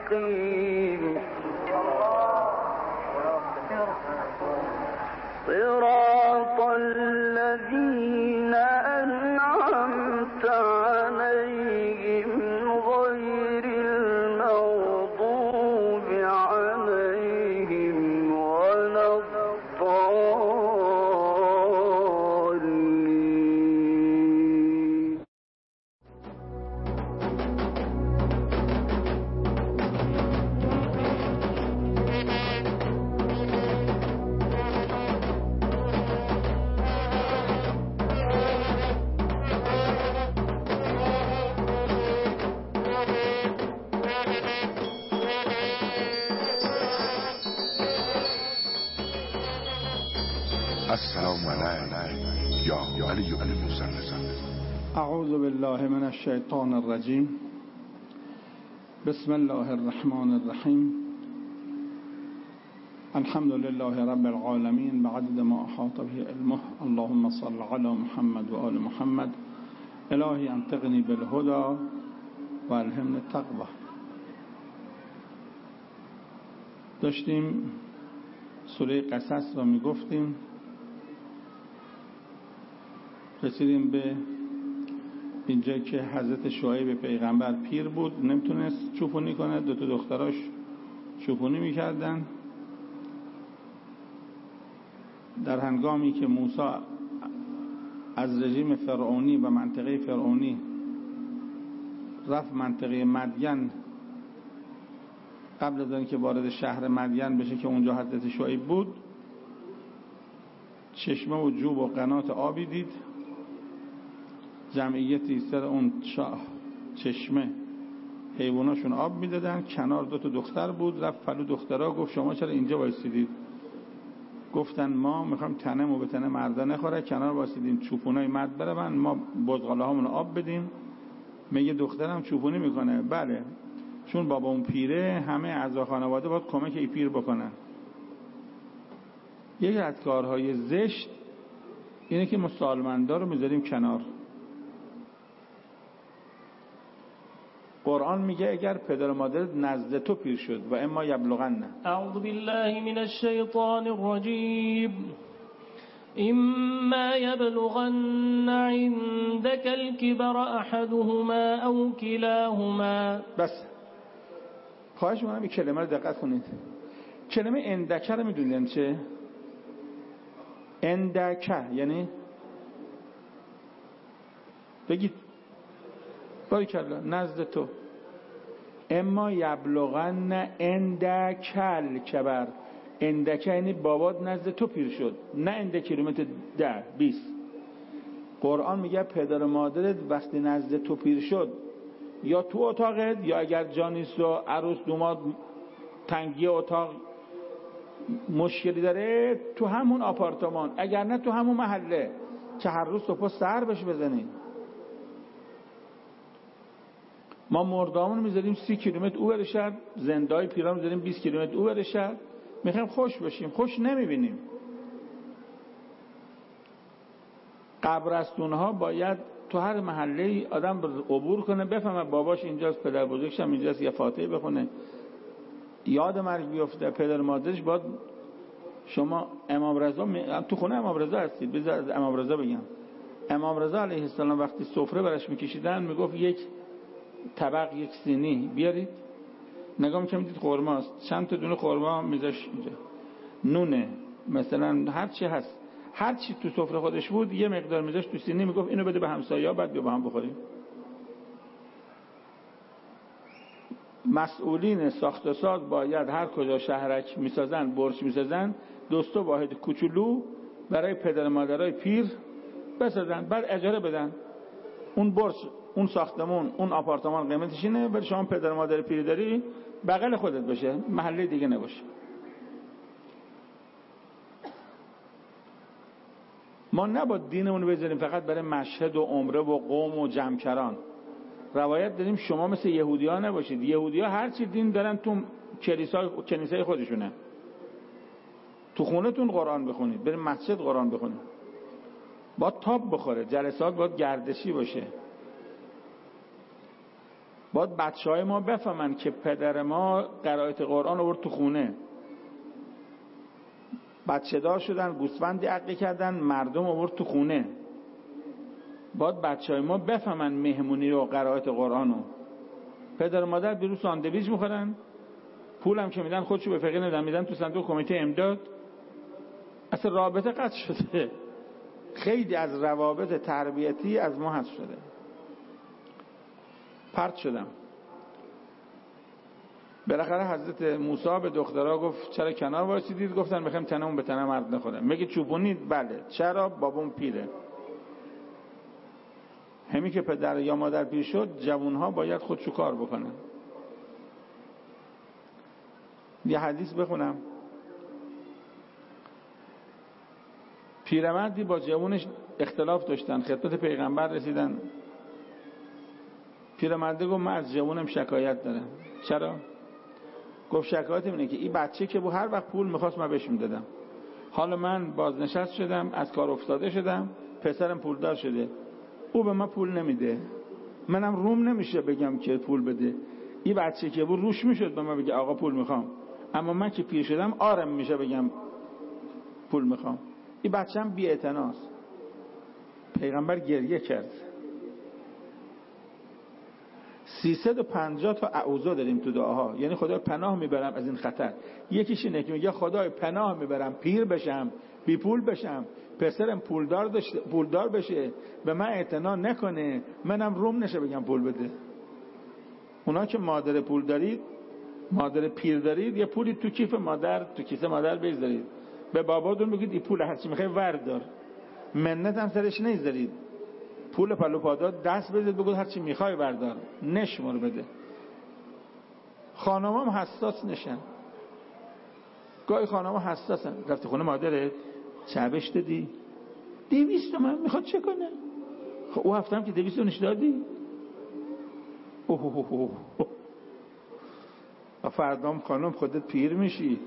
مستقيم صراط الذين أنعمت عليهم غير المغضوب عليهم ولا الضالين. السلام علیکم یا علی بن موسی. اعوذ بالله من الشیطان الرجیم. بسم الله الرحمن الرحیم. الحمد لله رب العالمین بعدد ما احاط به علمه. اللهم صل علی محمد و آل محمد. الهی انطقنی بالهدى و الهمنی التقوى. داشتیم سوره قصص را میگفتیم، رسیدیم به اینجا که حضرت شعیب پیغمبر پیر بود، نمیتونست چوپونی کنه، دو تا دختراش چوپونی میکردن. در هنگامی که موسی از رژیم فرعونی و منطقه فرعونی رفت منطقه مدین، قبل از اینکه وارد شهر مدین بشه که اونجا حضرت شعیب بود، چشمه و جوب و قنات آبی دید. جمعیتی سر اون چشمه حیواناشون آب میدادن. کنار دو تا دختر بود. رفت پلو دخترها گفت شما چرا اینجا وایسیدید؟ گفتن ما میخوایم تنمو به تنه مردا نخوره، کنار وایسیدیم چوپونای مرد برون، ما بزغاله هامون آب بدیم. میگه دخترم چوپونی میکنه. بله، چون بابا اون پیره، همه اعضا خانواده باید کمک ای پیر بکنن. یک از کارهای زشت اینه که مسلمان‌ها رو میذاریم کنار. قرآن میگه اگر پدر و مادرت نزد تو پیر شد و اما یبلغن. اعوذ بالله من الشیطان الرجیم. اما یبلغن عندك الكبر احدهما او كلاهما. بس خواهش می‌کنم این کلمه رو دقت کنید. کلمه اندکه رو میدونید چه؟ اندکه یعنی بگید باریکلا نزد تو. اما یبلغن اندکل کبر. اندکه یعنی بابات نزد تو پیر شد، نه اند کیلومتر 10-20. قرآن میگه پدر و مادرت وقتی نزد تو پیر شد، یا تو اتاقت، یا اگر جا نیست و عروس دوماد تنگی اتاق مشکلی داره، تو همون آپارتمان، اگر نه تو همون محله که هر روز صبح سر بهش بزنید. ما مردامون میذاریم 30 کیلومتر او بر شهر، زندهای پیران میذاریم 20 کیلومتر او بر شهر. میخوایم خوش بشیم، خوش نمیبینیم. قبرستون ها باید تو هر محله آدم عبور کنه، بفهمه باباش اینجاست، پدر بزرگش هم اینجاست، یه فاتحه بخونه، یاد مرگ بیفته. پدر مادرش باید. شما امام رضا تو خونه امام رضا هستید، بذار از امام رضا بگم. امام رضا علیه السلام وقتی سفره براش میکشیدن میگفت یک طبق، یک سینی بیارید. نگاه میکنم دید خرما است، چند تا دونه خرما میذاش اینجا، نونه مثلا، هر چی هست، هر چی تو سفره خودش بود یه مقدار میذاش تو سینی، میگفت اینو بده به همسایه‌ها، بعد بیا با هم بخوریم. مسئولین ساخت و ساز باید هر کجا شهرک میسازن، برج میسازن، دوستا واحد کوچولو برای پدر مادرای پیر بسازن، بعد اجاره بدن. اون برج، اون ساختمون، اون آپارتمان قیمتش اینه، برای شما پدر مادر پیر داری بغل خودت باشه، محله دیگه نباشه. ما نباید دینمون رو بذاریم فقط برای مشهد و عمره و قوم و جمکران. روایت داریم شما مثل یهودی ها نباشید. یهودی ها هر چی دین دارن تو کنیسه خودشونه. تو خونتون قرآن بخونید، بریم مسجد قرآن بخونید. باید تاب بخوره، جلسات باید گردشی باشه. باید بچهای ما بفهمن که پدر ما قرائت قرآن آورد تو خونه، بچه دار شدن، گوسفندی عقیقه کردن، مردم آورد تو خونه. باید بچهای ما بفهمن مهمونی و قرائت قرآن رو. پدر و مادر بیرون ساندویچ میخورن، پولم که میدن خودشو به فقیر ندن، میدن تو صندوق کمیته امداد. اصلا رابطه قطع شده. خیلی از روابط تربیتی از ما حذف شده. پرت شدم. بالاخره حضرت موسی به دخترها گفت چرا کنار وایسیدید؟ گفتن میخوایم تنمون به تنم مرد نخوره. میگه چوبونید؟ بله. چرا؟ بابام پیره. همین که پدر یا مادر پیر شد، جوانها باید خودشو کار بکنن. یه حدیث بخونم. پیرمردی با جوانش اختلاف داشتن، خدمت پیغمبر رسیدن. پیرمرد گفت من از جوانم شکایت دارم. چرا؟ گفت شکایتم اینه که این بچه که هر وقت پول میخواست من بهش میدادم، حالا من بازنشست شدم، از کار افتاده شدم، پسرم پولدار شده، او به من پول نمیده، منم روم نمیشه بگم که پول بده. این بچه که روش میشد به من بگه آقا پول میخوام، اما من که پیر شدم آرم میشه بگم پول میخوام. این بچه‌م بی‌اعتناست. پیغمبر گریه کرد. 350 تا اعوذا داریم تو دعاها، یعنی خدا پناه میبرم از این خطر. یکیش اینه که میگه خدای پناه میبرم پیر بشم، بی پول بشم، پسرم پولدار بشه، به من اعتنا نکنه، منم روم نشه بگم پول بده. اونا که مادر پول دارید، مادر پیر دارید، یه پولی تو کیف مادر، تو کیسه مادر بذارید، به باباتون بگید این پول هرچی میخوای وردار، منت هم سرش نذارید، پول پلو پاداد دست بدید، بگید هرچی میخوای وردار، نشمر بده. خانمام حساس نشن. گاهی خانم‌ها حساسن. رفتی خونه مادرت چهبش دادی 200 تومن میخواد چه کنه؟ خب او هفته هم که 200 نش دادی. فردام خانم خودت پیر میشی،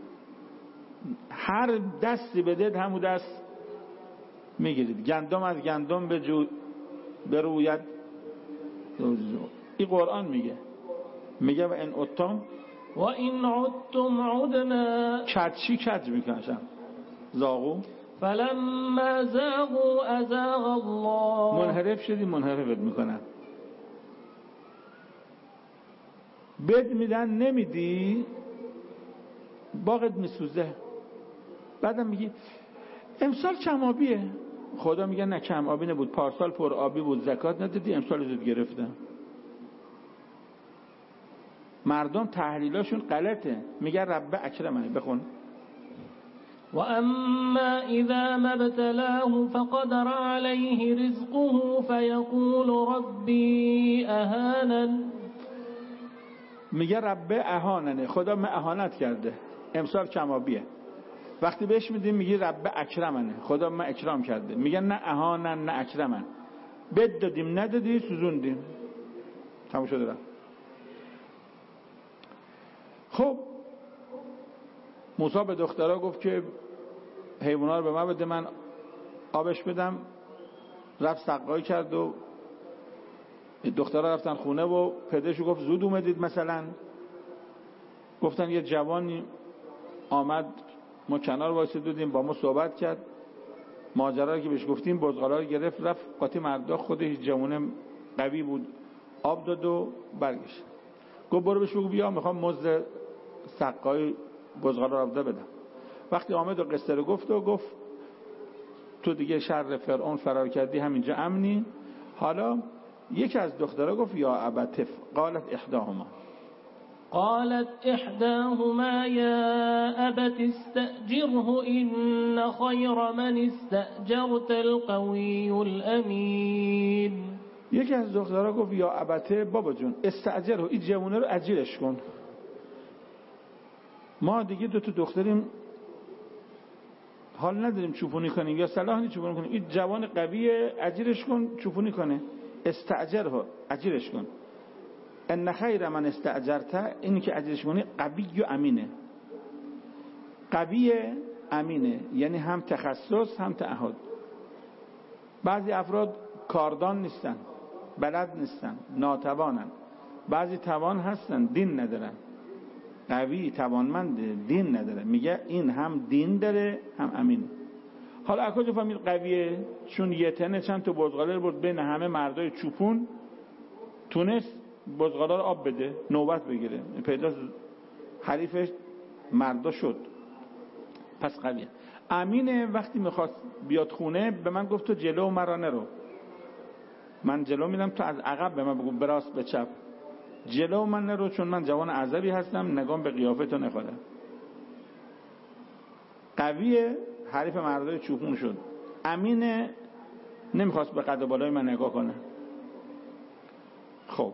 هر دستی بدید همون دست میگیرید. گندم از گندم بروید. این قرآن میگه و این اتم و این عدتم عدنا. کج کج میکنشن زاغو فلما زاغوا ازاغ الله. منحرف شدی منحرفت میکنن. بد میدن نمیدی باغت میسوزه. بعدم میگی امسال کم آبیه. خدا میگه نه کم آبی نبود، پارسال پر آبی بود، زکات ندادی، امسال زود گرفتم. مردم تحلیلاشون غلطه. میگه رب اکرمنی. بخون. و اما اذا ما ابتلاه فقدر عليه رزقه فيقول ربي اهانن. میگه رب اهاننه، خدا من اهانت کرده، امسال کمابیه. وقتی بهش میدیم میگه رب اکرمنه، خدا من اکرام کرده. میگه نه اهانن نه اکرمن. بد دادیم ندادی سوزوندیم، تموم شده رفت. خب موسی به دخترها گفت که حیونا رو به من بده من آبش بدم. رفت سقایی کرد و دخترها رفتن خونه و پدرشو گفت زود اومدید. مثلا گفتن یه جوانی آمد، ما کنار وایسادیم، با ما صحبت کرد، ماجرا رو که بهش گفتیم بزغالا رو گرفت رفت قاطی مردا. خودش جوان قوی بود، آب داد و برگشت. گفت برو بهش بگو بیا میخوام مزد سقای بزغالا رو بدم. وقتی آمد و قصه رو گفت تو دیگه شر فرعون فرار کردی، همینجا امنی. حالا یکی از دخترها گفت یا ابتف. قالت احداهما یا ابت استأجره ان خیر من استأجرت القوی الامین. یکی از دخترها گفت یا ابته، بابا جون استأجره، این جوونه رو اجیرش کن. ما دیگه دو تا دختریم، حال نداریم چوپونی کنیم یا صلاح نیست چوپونی کنیم. این جوان قویه، اجیرش کن چوپونی کنه. استأجره، اجیرش کن. ان خیر من استأجرته، اینی که اجیرش کنی قوی و امینه. قوی امینه یعنی هم تخصص هم تعهد. بعضی افراد کاردان نیستن، بلد نیستن، ناتوانن، بعضی توان هستن دین ندارن، قوی توانمند دین نداره، میگه این هم دین داره هم امین. حالا از کجا فهمید قویه؟ چون یه تنه چند تا بزغاله رو برد بین همه مردای چوپون، تونست بزغاله رو آب بده، نوبت بگیره، پیدا حریفش مردا شد، پس قویه. امینه وقتی میخواست بیاد خونه به من گفت تو جلو مرا نرو، من جلو میرم تو از عقب به من بگو به راست به چپ، جلو من نرو چون من جوان عذبی هستم، نگام به قیافه تو نخوره. قویه حریف مردای چوپون شد. امینه نمیخواست به قد و بالای من نگاه کنه. خب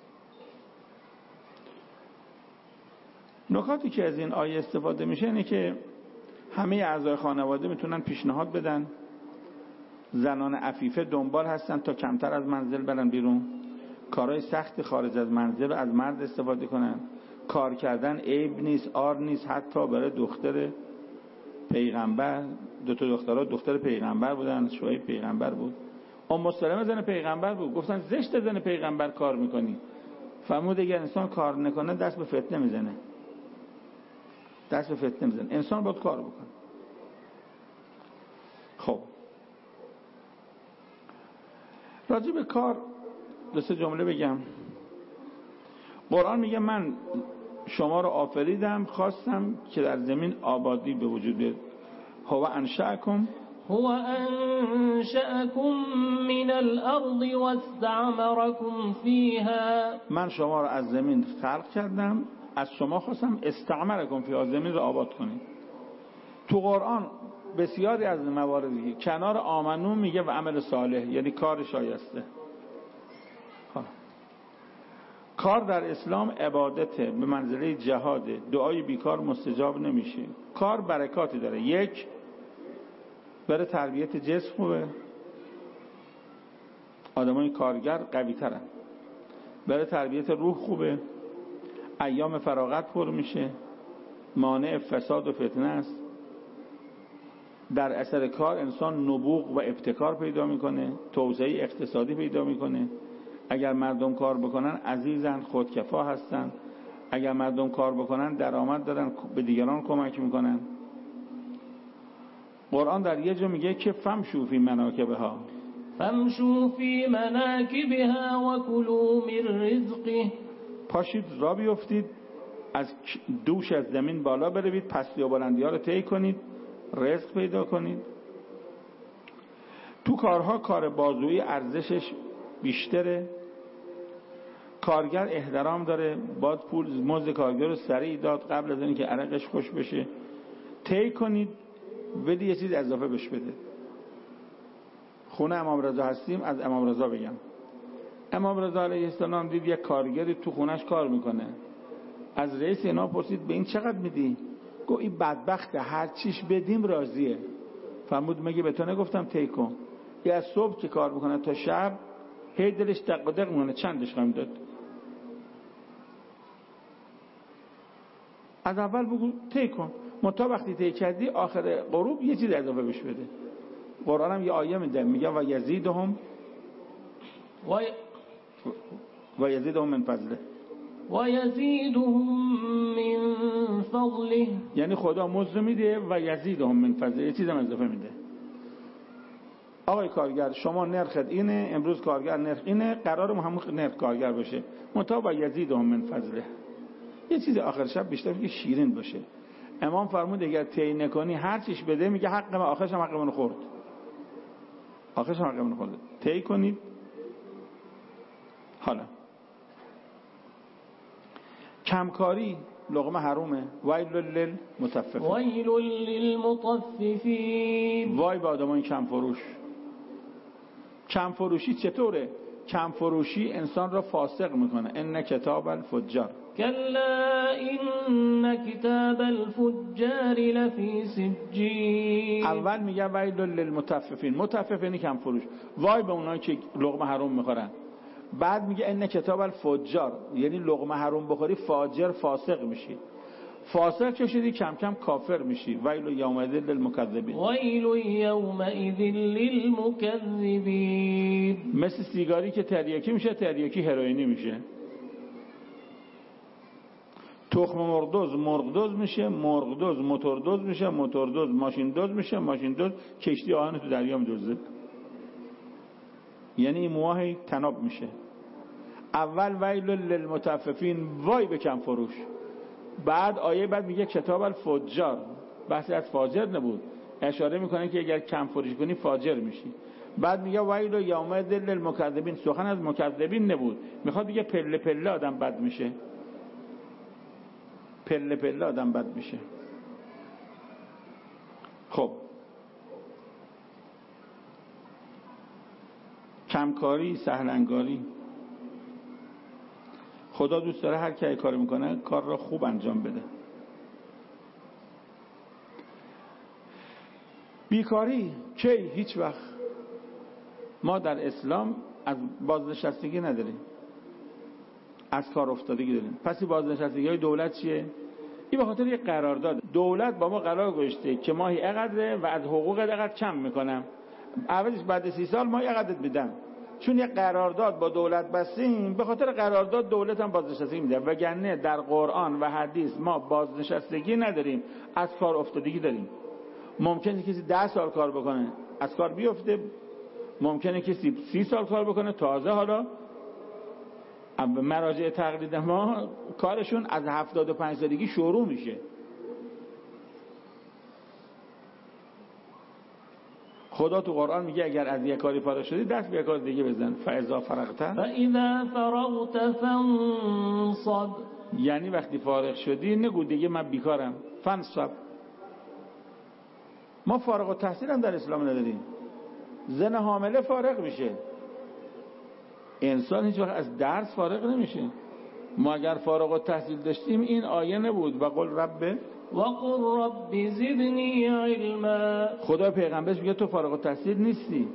نکاتی که از این آیه استفاده میشه اینه که همه اعضای خانواده میتونن پیشنهاد بدن، زنان عفیفه دنبال هستن تا کمتر از منزل برن بیرون، کارهای سخت خارج از منزل از مرد استفاده کنن، کار کردن عیب نیست، عار نیست، حتی برای دختر پیغمبر، دو تا دخترها دختر پیغمبر بودن، شعیب پیغمبر بود، ام سلمه زن پیغمبر بود، گفتن زشت زن پیغمبر کار میکنی، فرمود اگر انسان کار نکنه دست به فتنه میزنه، دست به فتنه میزنه، انسان باید کار بکنه. خب راجع به کار دو سه جمله بگم. قرآن میگه من شما رو آفریدم خواستم که در زمین آبادی به وجود بیاد. هو انشأکم من الارض واستعمركم فيها، من شما رو از زمین خلق کردم، از شما خواستم استعمرکم فیها، زمین رو آباد کنید. تو قرآن بسیاری از مواردی کنار آمنو میگه و عمل صالح، یعنی کار شایسته. کار در اسلام عبادته، به منزله جهاده، دعای بیکار مستجاب نمیشه. کار برکاتی داره، یک برای تربیت جسم خوبه، آدمای کارگر قوی ترن، برای تربیت روح خوبه، ایام فراغت پر میشه، مانع فساد و فتنه است. در اثر کار انسان نبوغ و ابتکار پیدا میکنه، توسعه اقتصادی پیدا میکنه. اگر مردم کار بکنن عزیزن، خودکفا هستن. اگر مردم کار بکنن درآمد دارن، به دیگران کمک میکنن. قرآن در یه جا میگه که فمشوا فی مناکبها، فامشوا فی مناکبها و کلوا من رزقه، پاشید را بیفتید از دوش از زمین بالا بروید، پستی و بلندی ها رو طی کنید، رزق پیدا کنید. تو کارها کار بازویی ارزشش بیشتره، کارگر احترام داره، باید پول مزد کارگر رو سریع داد قبل از اینکه عرقش خوش بشه. طی کنید، بدی یه چیز اضافه بش بده. خونه امام رضا هستیم، از امام رضا بگم. امام رضا علیه السلام دید یک کارگری تو خونش کار میکنه، از رئیس اینا پرسید به این چقدر میدی؟ گفت این بدبخت هر چیش بدیم راضیه. فرمود مگه به تو نگفتم طی کن؟ یه از صبح که کار میکنه تا شب، هی دلش دق و دق میکنه چندش خواهیم داد. از اول بگو طی کن، منتها وقتی طی کردی آخر غروب یه چیز اضافه بش بده. قرآن هم یه آیه میده میگه و یزیدهم من فضله، و یزیدهم من فضله، یعنی خدا مزد میده و یزیدهم من فضله، یه چیز هم اضافه میده. آقای کارگر شما نرخت اینه، امروز کارگر نرخ اینه، قرار همون نرخ کارگر باشه، منتها و یزیدهم من فضله، یه چیز آخر شب بیشتر که شیرین باشه. امام فرمود اگر طی نکنی هر چیش بده، میگه حق من، آخرش هم حق من خورد، آخرش هم حق من خورد. طی کنید. حالا کمکاری لقمه حرومه. ویل للمطففین، ویل للمطففین، وای به آدمای کم فروش. کم فروشی چطوره؟ کم فروشی انسان را فاسق میکنه. ان کتاب الفجار، کلا ان کتاب الفجار لفی سجین. اول میگه ویل للمطففین، مطففین کم فروش، وای به اونایی که لقمه حروم میخورن. بعد میگه ان کتاب الفجار، یعنی لقمه حروم بخوری فاجر فاسق میشی. فاسق که شدی کم کم کافر میشی. ویل یومئذ للمکذبین، ویل یومئذ للمکذبین. مثل سیگاری که تریاکی میشه، تریاکی هروئینی میشه. تخم مرغ دوز میشه، مرغ دوز موتور دوز میشه، موتور دوز ماشین دوز میشه، ماشین دوز کشتی آهن تو دریا میدوزه. یعنی این مواه تناب میشه. اول ویل للمطففین، وای به کم فروش. بعد آیه بعد میگه کتاب الفجار، بحثی از فاجر نبود، اشاره میکنه که اگر کم فروش کنی فاجر میشی. بعد میگه ویل یومئذ للمکذبین، سخن از مکذبین نبود، میخواد بگه پله پله آدم بد میشه، پله پله آدم بد میشه. خب کمکاری، سهلنگاری، خدا دوست داره هر کی کار میکنه کار را خوب انجام بده. بیکاری کی؟ هیچ وقت. ما در اسلام از بازنشستگی نداریم، از کار افتادگی داریم. پس بازنشستگی های دولت چیه؟ این به خاطر یک قرارداد. دولت با ما قرار گذاشته که ماهی اینقدره و از حقوق اینقدر کم میکنم، اولش بعد 30 سال ما اینقدر میدم. چون یک قرارداد با دولت بستیم، به خاطر قرارداد دولت هم بازنشستگی میده. وگرنه در قرآن و حدیث ما بازنشستگی نداریم، از کار افتادگی داریم. ممکنه کسی 10 سال کار بکنه از کار بیفته، ممکنه کسی 30 سال کار بکنه تازه حالا مراجع تقلید ما کارشون از 75 سالگی شروع میشه. خدا تو قرآن میگه اگر از یک کاری فارغ شدی دست به یک کار دیگه بزن. فاذا فرغت فانصب، یعنی وقتی فارغ شدی نگو دیگه من بیکارم. فانصب. ما فارغ التحصیل هم در اسلام نداریم. زن حامله فارغ میشه، انسان هیچ وقت از درس فارغ نمیشه. ما اگر فارغ التحصیل داشتیم این آیه نبود وقل رب زدنی علما. خدا پیغمبرش میگه تو فارغ التحصیل نیستی.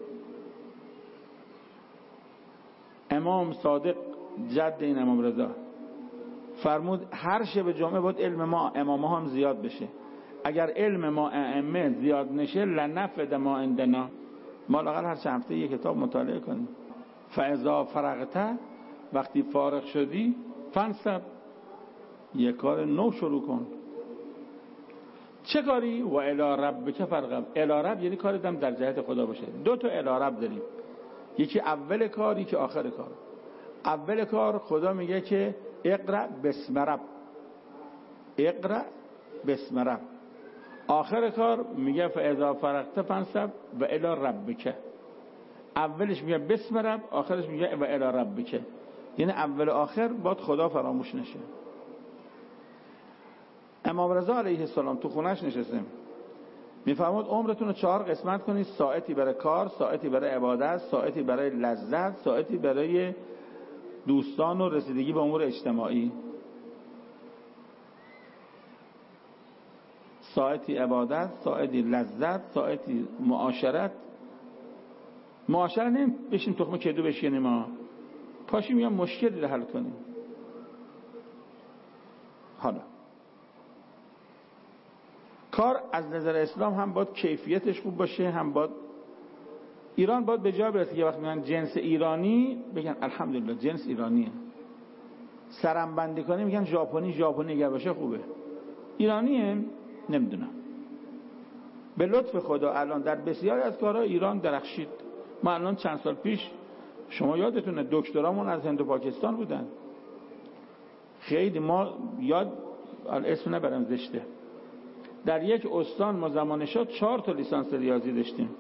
امام صادق جد این امام رضا فرمود هر شب جمعه باید علم ما امامه هم زیاد بشه. اگر علم ما ائمه زیاد نشه لنفد ما عندنا، ما لااقل هر چند هفته یک کتاب مطالعه کنیم. فاذا فرغت، وقتی فارغ شدی، فانصب، یک کار نو شروع کن. چه کاری؟ و الی ربک فارغب. الی رب یعنی کار دم در جهت خدا باشه. 2 تا الی رب داریم، یکی اول کار یکی آخر کار. اول کار خدا میگه که اقرأ بسم رب، اقرأ بسم رب. آخر کار میگه فاذا فرغت فانصب و الی ربک. اولش میگه بسم رب، آخرش میگه و الی ربک. یعنی اول و آخر باید خدا فراموش نشه. امام رضا علیه السلام تو خونش نشستیم، میفرمود عمرتون رو 4 قسمت کنید، ساعتی برای کار، ساعتی برای عبادت، ساعتی برای لذت، ساعتی برای دوستان و رسیدگی به امور اجتماعی. ساعتی عبادت، ساعتی لذت، ساعتی معاشرت. معاشرت نیم بشین تخم کدو بشینیم، ما پاشیم یا مشکلی رو حل کنیم. حالا کار از نظر اسلام هم باید کیفیتش خوب باشه، هم باید ایران باید به جای برسه که وقتی میگن جنس ایرانی بگن الحمدلله جنس ایرانیه. سرم بندی کنه میگن ژاپنی اگر باشه خوبه. ایرانیه نمیدونم. به لطف خدا الان در بسیاری از کارها ایران درخشید. ما الان چند سال پیش شما یادتونه دکترامون از هند و پاکستان بودن. خیلی ما یاد اسم نبرم زشته. در یک استان ما زمان شد 4 تا لیسانس ریاضی داشتیم.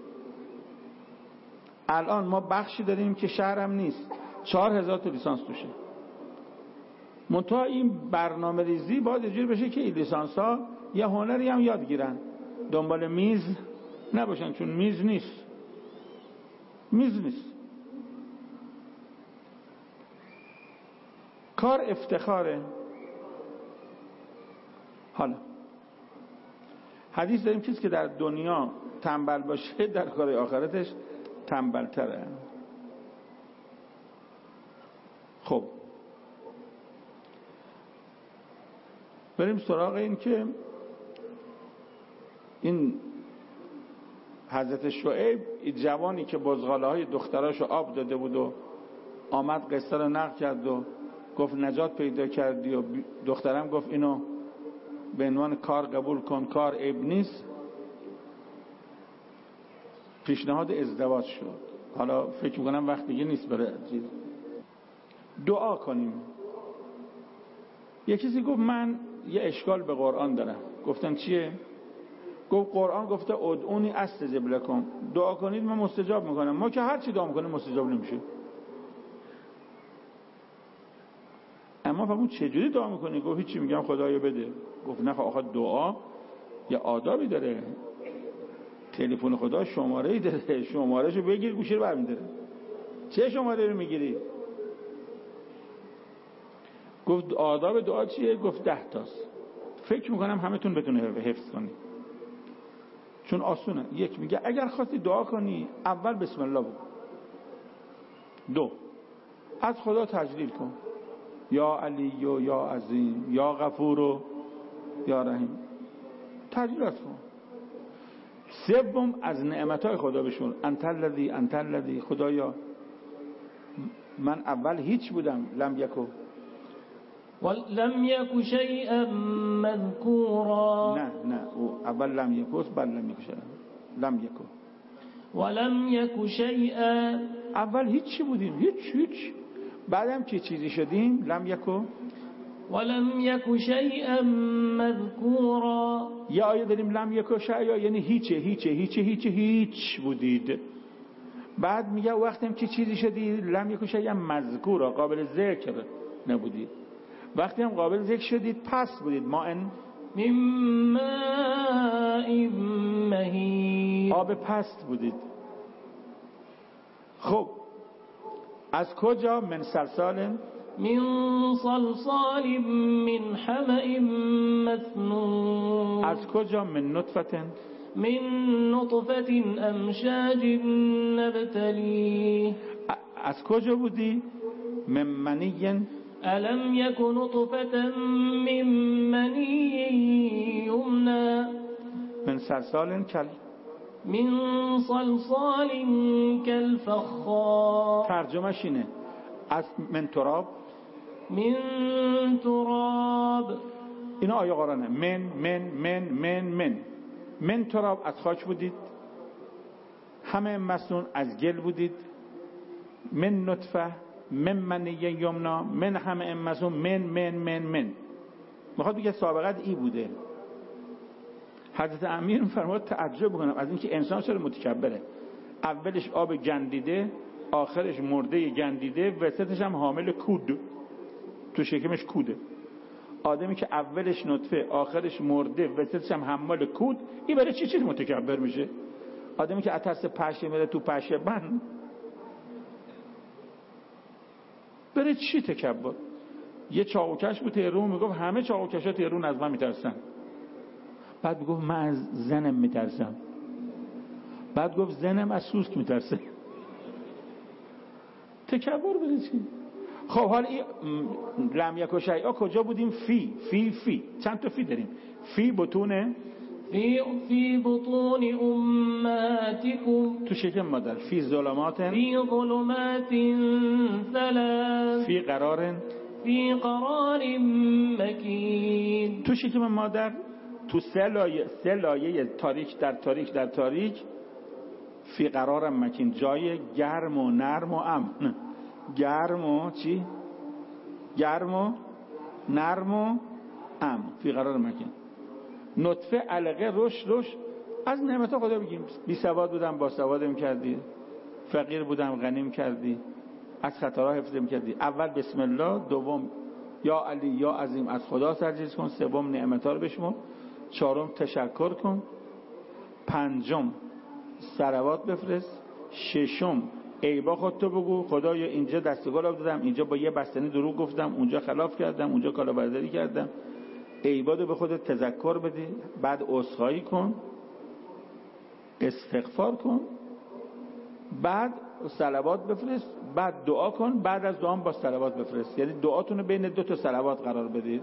الان ما بخشی داریم که شهرم نیست 4000 تا لیسانس توشه. منتها این برنامه ریزی باید اینجوری بشه که این لیسانس ها یه هنری هم یاد گیرن، دنبال میز نباشن، چون میز نیست. کار افتخاره. حالا حدیث داریم کسی که در دنیا تنبل باشه در کار آخرتش تنبل تره. خب بریم سراغ این که این حضرت شعیب، این جوانی که بزغاله های دختراشو آب داده بود و آمد قصه رو نقل کرد و گفت نجات پیدا کردی و دخترم گفت اینو به عنوان کار قبول کن، کار عیب نیست، پیشنهاد ازدواج شد. حالا فکر میکنم وقت دیگه نیست برای چیز. دعا کنیم. یه کسی گفت من یه اشکال به قرآن دارم. گفتم چیه؟ گفت قرآن گفته ادعونی استجب لکم، دعا کنید من مستجاب میکنم. ما که هر چی دعا میکنیم مستجاب نمیشه. اما فرمود چجوری دعا میکنی؟ گفت هیچی، میگم خدایا بده. گفت نه آخه دعا یه آدابی داره، تلفن خدا شماره‌ای داره، شمارهشو بگیر گوشی رو برمی‌داره. چه شماره رو میگیری؟ گفت آداب دعا چیه؟ گفت 10 تاست. فکر میکنم همتون بتونه حفظ کنی چون آسونه. یک، میگه اگر خواستی دعا کنی اول بسم الله بگو. 2، از خدا تجلیل کن، یا علی و یا عظیم یا غفور و یا رحیم، تجلیلات کن. 3، از نعمتهای خدا بشون، انت الذی خدایا من اول هیچ بودم، لم یکو ولم یک شیئا مذکورا. نه اول لم یکوست بعد لم یک شیئا. لم یکو ولم یک شیئا، اول هیچی بودیم، هیچ بعدم که چیزی شدیم، لم یکو ولم یک شیئا مذکورا. یه آیه داریم لم یکو شیئا یعنی هیچ بودید. بعد میگه وقتی که چیزی شدی لم یکو شیئا مذکورا، قابل ذکر نبودید. وقتی هم قابل ذکر شدید پس بودید. ما ان من ماء مهین، آب پست بودید. خب از کجا؟ من صلصال، من صلصال من حمأ مسنون. از کجا؟ من نطفه، من نطفة امشاج نبتلیه. از کجا بودی؟ من منی، الم یک نطفة من منی یمنی. من صلصال کل، من صلصال كالفخار. ترجمهش اینه از من تراب، من تراب. اینا آیه قرآنه. من تراب از خاک بودید، همه مسنون از گل بودید. من نطفه، من منی یمنا، من همه مسنون، من میخواد بگه سابقت ای بوده. حضرت امیر فرمود تعجب کنم از اینکه انسان چرا متکبره. اولش آب گندیده، آخرش مرده گندیده، وسطش هم حامل کود، تو شکمش کوده. آدمی که اولش نطفه آخرش مرده وسطش هم حمال کود، این برای چی متکبر میشه؟ آدمی که اترس پشه میره تو پشه بند، برای چی تکبر؟ یه چاقوکش بود تهرون، میگفت همه چاقوکشا تهرون از من میترسن. بعد میگفت من از زنم میترسم. بعد گفت زنم از سوسک میترسه. تکبر برای چی؟ خب حال این لم یک شیئا کجا بودیم؟ فی چند تا فی داریم؟ فی بطونه، فی بطون امهاتکم، تو شکم مادر. فی ظلمات، فی ظلمات ثلاث، فی قرار مکین. تو شکم مادر تو 3 لایه تاریک در تاریک. فی قرار مکین، جای گرم و نرم و امن. گرم و چی؟ گرم و نرم و امن. فی قرار مکین. نطفه علقه رشد. از نعمت خدا بگیم. بی سواد بودم با سوادم کردی، فقیر بودم غنیم کردی، از خطاها حفظم کردی. اول بسم الله، دوم یا علی یا عظیم از خدا تجلیل کن، سوم نعمت‌ها رو بشمر، چهارم تشکر کن، پنجم صلوات بفرست، ششم عیبا خودتو بگو، خدایا اینجا دستگل دادم، اینجا با یه بستنی دروغ گفتم، اونجا خلاف کردم، اونجا کلاهبرداری کردم. عیبادو به خودت تذکر بدی، بعد عذرخواهی کن، استغفار کن، بعد صلوات بفرست، بعد دعا کن، بعد از دعا با صلوات بفرست. یعنی دعاتونو بین 2 تا صلوات قرار بدید.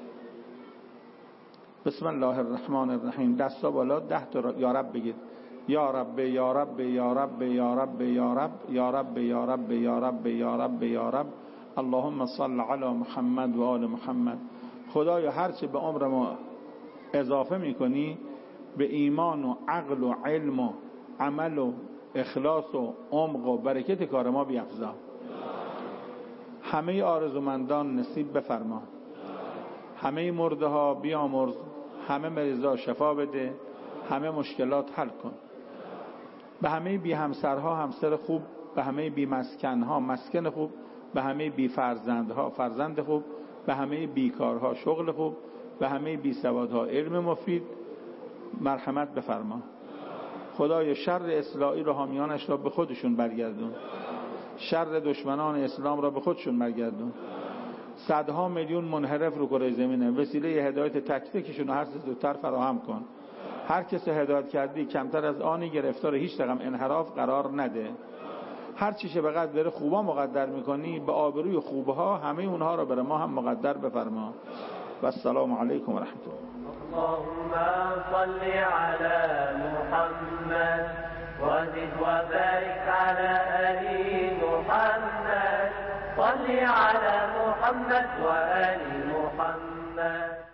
بسم الله الرحمن الرحیم. دستا بالا 10 تا یا رب بگید. یا رب یا رب یا رب یا رب یا رب یا رب یا رب یا رب یا رب یا رب اللهم صل علی محمد و آل محمد. خدایا هرچه به عمر ما اضافه میکنی به ایمان و عقل و علم و عمل و اخلاص و عمق و برکت کار ما بیفزا. همه آرزومندان نصیب بفرما، همه مرده ها بیامرز، همه مریضا شفا بده، همه مشکلات حل کن. به همه بی همسرها همسر خوب، به همه بی مسکنها مسکن خوب، به همه بی فرزندها فرزند خوب، به همه بیکارها شغل خوب، به همه بی سوادها علم مفید مرحمت بفرما. خدای شر اصلاحی رو حامیانش را به خودشون برگردون، شر دشمنان اسلام را به خودشون برگردون. صدها میلیون منحرف رو کره زمینه، وسیله هدایت تک تکشون هر چه زودتر فراهم کن. هر کس هدایت کردی کمتر از آنی گرفتار هیچ رقم انحراف قرار نده. هر چیشه به قدر خوبا مقدر میکنی، به آبروی خوبها همه اونها را بر ما هم مقدر بفرما. و السلام علیکم و رحمت الله. اللهم صل على محمد وزد وبارك على آل محمد، صل على محمد وآل محمد.